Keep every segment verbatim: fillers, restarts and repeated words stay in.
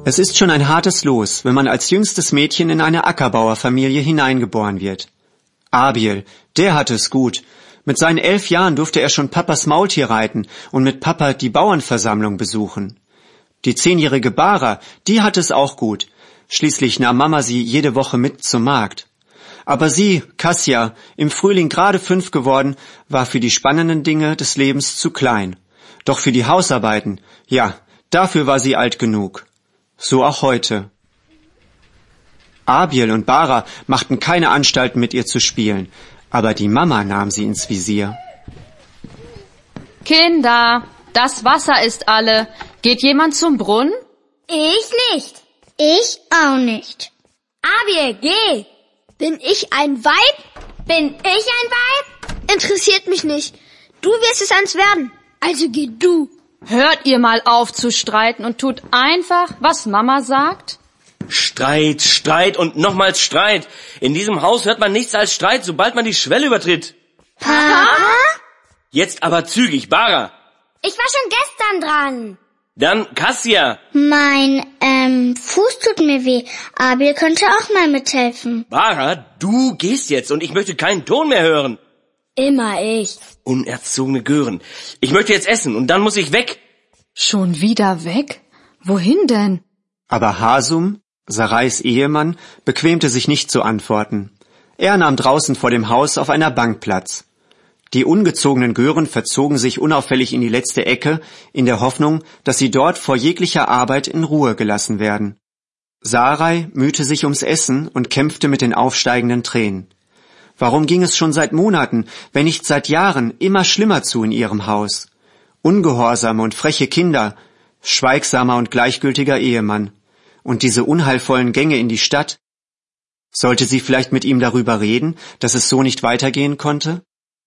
Es ist schon ein hartes Los, wenn man als jüngstes Mädchen in eine Ackerbauerfamilie hineingeboren wird. Abiel, der hatte es gut. Mit seinen elf Jahren durfte er schon Papas Maultier reiten und mit Papa die Bauernversammlung besuchen. Die zehnjährige Bara, die hatte es auch gut. Schließlich nahm Mama sie jede Woche mit zum Markt. Aber sie, Kassia, im Frühling gerade fünf geworden, war für die spannenden Dinge des Lebens zu klein. Doch für die Hausarbeiten, ja, dafür war sie alt genug. So auch heute. Abiel und Bara machten keine Anstalten, mit ihr zu spielen, aber die Mama nahm sie ins Visier. Kinder, das Wasser ist alle. Geht jemand zum Brunnen? Ich nicht. Ich auch nicht. Abiel, geh. Bin ich ein Weib? Bin ich ein Weib? Interessiert mich nicht. Du wirst es eins werden. Also geh du. Hört ihr mal auf zu streiten und tut einfach, was Mama sagt? Streit, Streit und nochmals Streit. In diesem Haus hört man nichts als Streit, sobald man die Schwelle übertritt. Papa? Jetzt aber zügig, Bara. Ich war schon gestern dran. Dann Kassia. Mein, ähm, Fuß tut mir weh. Abiel könnte auch mal mithelfen. Bara, du gehst jetzt und ich möchte keinen Ton mehr hören. Immer ich. Unerzogene Gören. Ich möchte jetzt essen und dann muss ich weg. Schon wieder weg? Wohin denn? Aber Hasum, Sarais Ehemann, bequemte sich nicht zu antworten. Er nahm draußen vor dem Haus auf einer Bank Platz. Die ungezogenen Gören verzogen sich unauffällig in die letzte Ecke, in der Hoffnung, dass sie dort vor jeglicher Arbeit in Ruhe gelassen werden. Sarai mühte sich ums Essen und kämpfte mit den aufsteigenden Tränen. Warum ging es schon seit Monaten, wenn nicht seit Jahren, immer schlimmer zu in ihrem Haus? Ungehorsame und freche Kinder, schweigsamer und gleichgültiger Ehemann. Und diese unheilvollen Gänge in die Stadt? Sollte sie vielleicht mit ihm darüber reden, dass es so nicht weitergehen konnte?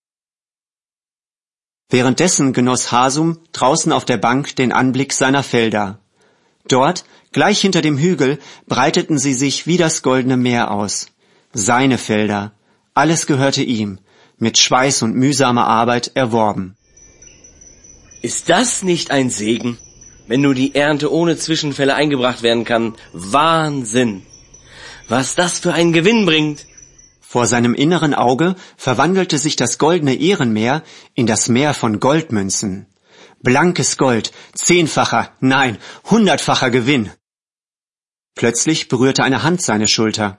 Währenddessen genoss Hasum draußen auf der Bank den Anblick seiner Felder. Dort, gleich hinter dem Hügel, breiteten sie sich wie das goldene Meer aus. Seine Felder. Alles gehörte ihm, mit Schweiß und mühsamer Arbeit erworben. Ist das nicht ein Segen, wenn nur die Ernte ohne Zwischenfälle eingebracht werden kann? Wahnsinn! Was das für einen Gewinn bringt! Vor seinem inneren Auge verwandelte sich das goldene Ehrenmeer in das Meer von Goldmünzen. Blankes Gold, zehnfacher, nein, hundertfacher Gewinn. Plötzlich berührte eine Hand seine Schulter.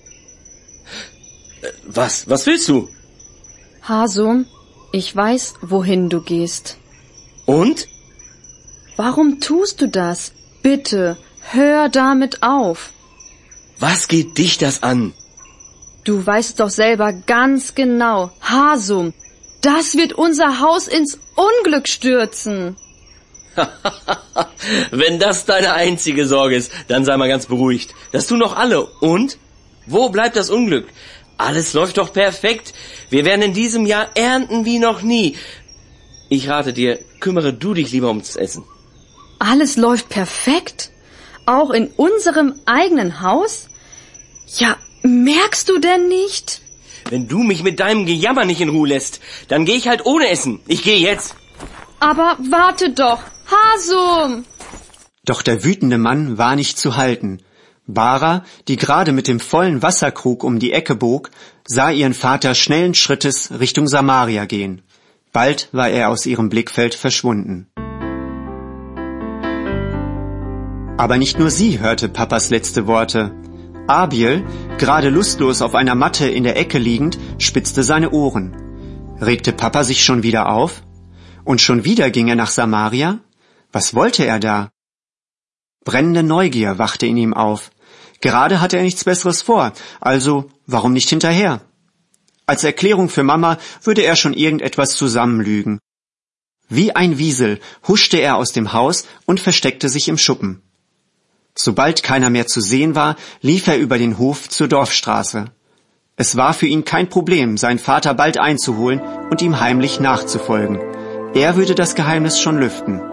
Was, was willst du? Hasum, ich weiß, wohin du gehst. Und? Warum tust du das? Bitte, hör damit auf. Was geht dich das an? Du weißt doch selber ganz genau, Hasum, das wird unser Haus ins Unglück stürzen. Wenn das deine einzige Sorge ist, dann sei mal ganz beruhigt. Das tun doch alle. Und? Wo bleibt das Unglück? Alles läuft doch perfekt. Wir werden in diesem Jahr ernten wie noch nie. Ich rate dir, kümmere du dich lieber ums Essen. Alles läuft perfekt? Auch in unserem eigenen Haus? Ja, merkst du denn nicht? Wenn du mich mit deinem Gejammer nicht in Ruhe lässt, dann gehe ich halt ohne Essen. Ich gehe jetzt. Aber warte doch, Hasum! Doch der wütende Mann war nicht zu halten. Bara, die gerade mit dem vollen Wasserkrug um die Ecke bog, sah ihren Vater schnellen Schrittes Richtung Samaria gehen. Bald war er aus ihrem Blickfeld verschwunden. Aber nicht nur sie hörte Papas letzte Worte. Abiel, gerade lustlos auf einer Matte in der Ecke liegend, spitzte seine Ohren. Regte Papa sich schon wieder auf? Und schon wieder ging er nach Samaria? Was wollte er da? Brennende Neugier wachte in ihm auf. Gerade hatte er nichts Besseres vor, also warum nicht hinterher? Als Erklärung für Mama würde er schon irgendetwas zusammenlügen. Wie ein Wiesel huschte er aus dem Haus und versteckte sich im Schuppen. Sobald keiner mehr zu sehen war, lief er über den Hof zur Dorfstraße. Es war für ihn kein Problem, seinen Vater bald einzuholen und ihm heimlich nachzufolgen. Er würde das Geheimnis schon lüften.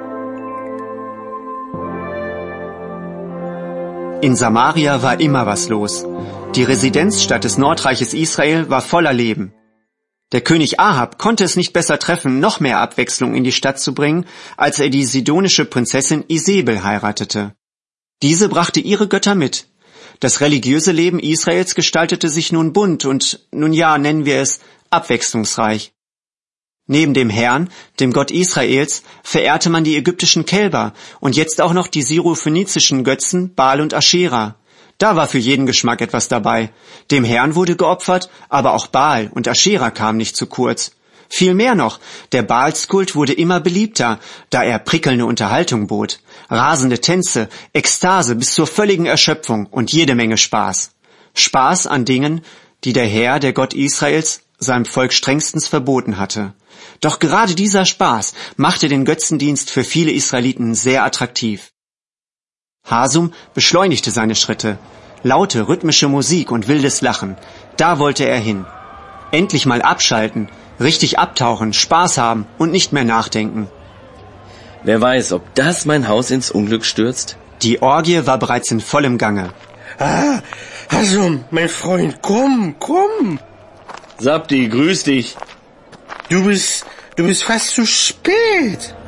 In Samaria war immer was los. Die Residenzstadt des Nordreiches Israel war voller Leben. Der König Ahab konnte es nicht besser treffen, noch mehr Abwechslung in die Stadt zu bringen, als er die sidonische Prinzessin Isebel heiratete. Diese brachte ihre Götter mit. Das religiöse Leben Israels gestaltete sich nun bunt und, nun ja, nennen wir es, abwechslungsreich. Neben dem Herrn, dem Gott Israels, verehrte man die ägyptischen Kälber und jetzt auch noch die syrophönizischen Götzen Baal und Aschera. Da war für jeden Geschmack etwas dabei. Dem Herrn wurde geopfert, aber auch Baal und Aschera kamen nicht zu kurz. Viel mehr noch, der Baalskult wurde immer beliebter, da er prickelnde Unterhaltung bot, rasende Tänze, Ekstase bis zur völligen Erschöpfung und jede Menge Spaß. Spaß an Dingen, die der Herr, der Gott Israels, seinem Volk strengstens verboten hatte. Doch gerade dieser Spaß machte den Götzendienst für viele Israeliten sehr attraktiv. Hasum beschleunigte seine Schritte. Laute, rhythmische Musik und wildes Lachen. Da wollte er hin. Endlich mal abschalten, richtig abtauchen, Spaß haben und nicht mehr nachdenken. Wer weiß, ob das mein Haus ins Unglück stürzt? Die Orgie war bereits in vollem Gange. Ah, Hasum, mein Freund, komm, komm. Sabdi, grüß dich. Du bist, du bist fast zu spät.